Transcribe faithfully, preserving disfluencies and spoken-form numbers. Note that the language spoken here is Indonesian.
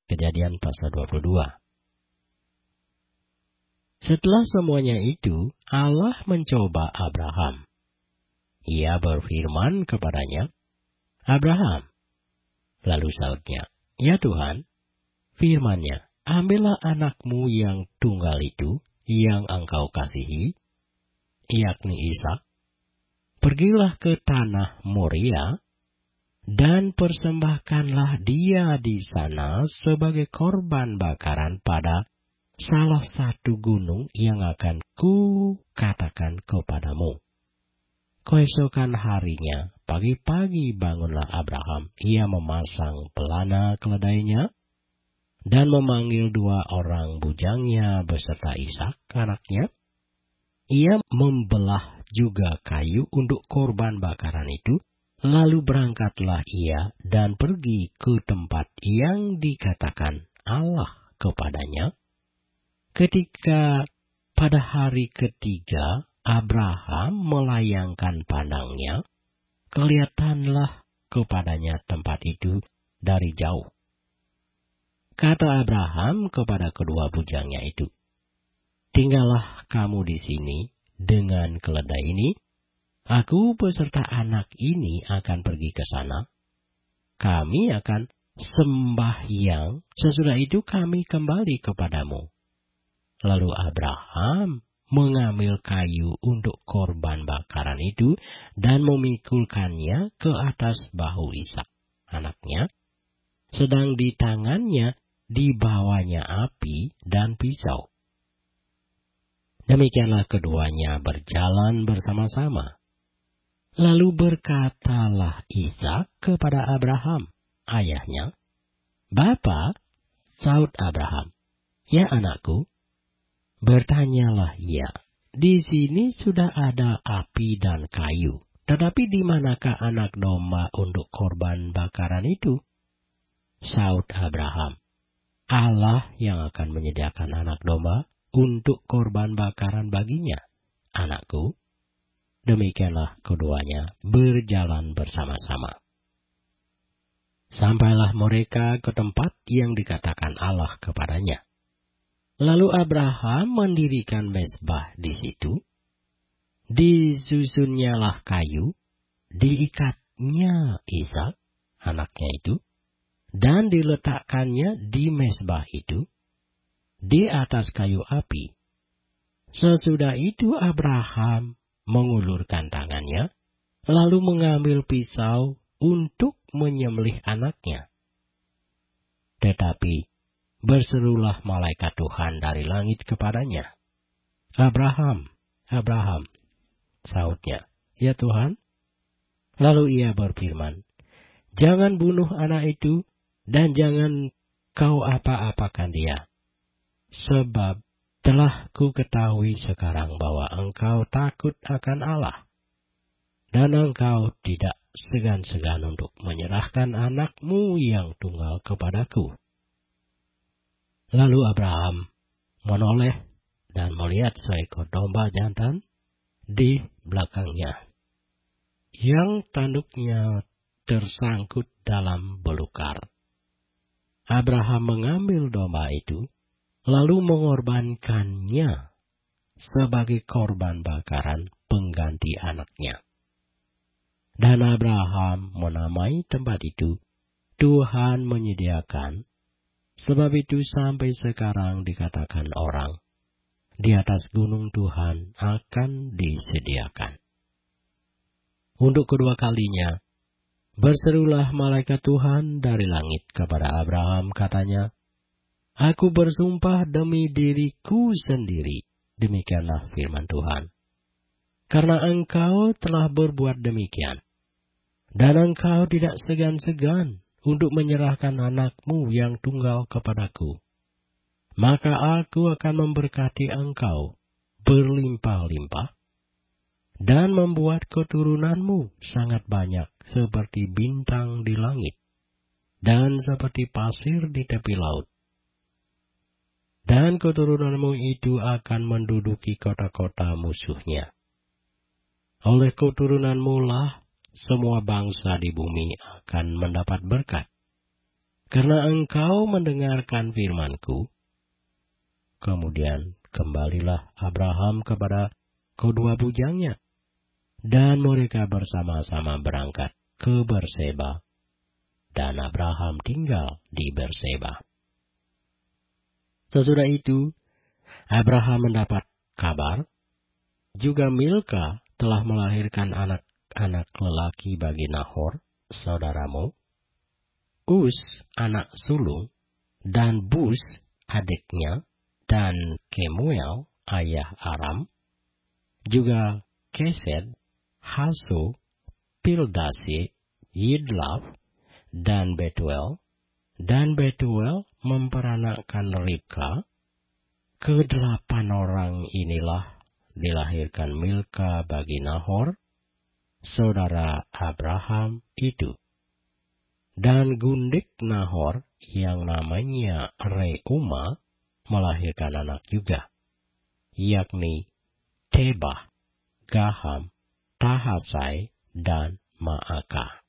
Kejadian pasal dua puluh dua. Setelah semuanya itu, Allah mencoba Abraham. Ia berfirman kepadanya, "Abraham." Lalu sahutnya, "Ya Tuhan." Firman-Nya, "Ambillah anakmu yang tunggal itu, yang engkau kasihi, yakni Ishak. Pergilah ke tanah Moria, dan persembahkanlah dia di sana sebagai korban bakaran pada salah satu gunung yang akan ku katakan kepadamu." Keesokan harinya, pagi-pagi bangunlah Abraham. Ia memasang pelana keledainya dan memanggil dua orang bujangnya beserta Ishak anaknya. Ia membelah juga kayu untuk korban bakaran itu. Lalu berangkatlah ia dan pergi ke tempat yang dikatakan Allah kepadanya. Ketika pada hari ketiga Abraham melayangkan pandangnya, kelihatanlah kepadanya tempat itu dari jauh. Kata Abraham kepada kedua bujangnya itu, "Tinggallah kamu di sini dengan keledai ini. Aku beserta anak ini akan pergi ke sana. Kami akan sembahyang, sesudah itu kami kembali kepadamu." Lalu Abraham mengambil kayu untuk korban bakaran itu dan memikulkannya ke atas bahu Ishak, anaknya. Sedang di tangannya dibawanya api dan pisau. Demikianlah keduanya berjalan bersama-sama. Lalu berkatalah Ishak kepada Abraham, ayahnya, "Bapa," sahut Abraham. "Ya anakku." Bertanyalah ia, "Di sini sudah ada api dan kayu, tetapi di manakah anak domba untuk korban bakaran itu?" Sahut Abraham, "Allah yang akan menyediakan anak domba untuk korban bakaran baginya, anakku." Demikianlah keduanya berjalan bersama-sama. Sampailah mereka ke tempat yang dikatakan Allah kepadanya. Lalu Abraham mendirikan mezbah di situ. Disusunnyalah kayu, diikatnya Ishak, anaknya itu, dan diletakkannya di mezbah itu, di atas kayu api. Sesudah itu Abraham mengulurkan tangannya, lalu mengambil pisau untuk menyembelih anaknya. Tetapi berserulah malaikat Tuhan dari langit kepadanya, "Abraham, Abraham," sahutnya, "Ya Tuhan." Lalu ia berfirman, "Jangan bunuh anak itu, dan jangan kau apa-apakan dia. Sebab telah ku ketahui sekarang bahwa engkau takut akan Allah, dan engkau tidak segan-segan untuk menyerahkan anakmu yang tunggal kepadaku." Lalu Abraham menoleh dan melihat seekor domba jantan di belakangnya, yang tanduknya tersangkut dalam belukar. Abraham mengambil domba itu, lalu mengorbankannya sebagai korban bakaran pengganti anaknya. Dan Abraham menamai tempat itu, "Tuhan menyediakan." Sebab itu sampai sekarang dikatakan orang, di atas gunung Tuhan akan disediakan. Untuk kedua kalinya, berserulah malaikat Tuhan dari langit kepada Abraham, katanya, "Aku bersumpah demi diriku sendiri," demikianlah firman Tuhan, "karena engkau telah berbuat demikian, dan engkau tidak segan-segan untuk menyerahkan anakmu yang tunggal kepadaku, maka aku akan memberkati engkau berlimpah-limpah, dan membuat keturunanmu sangat banyak seperti bintang di langit, dan seperti pasir di tepi laut. Dan keturunanmu itu akan menduduki kota-kota musuhnya. Oleh keturunanmu lah semua bangsa di bumi akan mendapat berkat. karena engkau mendengarkan firman-Ku. Kemudian kembalilah Abraham kepada kedua bujangnya, dan mereka bersama-sama berangkat ke Berseba, dan Abraham tinggal di Berseba. Sesudah itu, Abraham mendapat kabar, juga Milka telah melahirkan anak-anak lelaki bagi Nahor, saudaramu, Us, anak sulung, dan Bus, adiknya, dan Kemuel, ayah Aram, juga Kesed, Haso, Pildasi, Yidlaf, dan Betuel, dan Betuel memperanakkan Ribka. Kedelapan orang inilah dilahirkan Milka bagi Nahor, saudara Abraham itu. Dan gundik Nahor yang namanya Reuma melahirkan anak juga, yakni Tebah, Gaham, Tahasai, dan Maaka.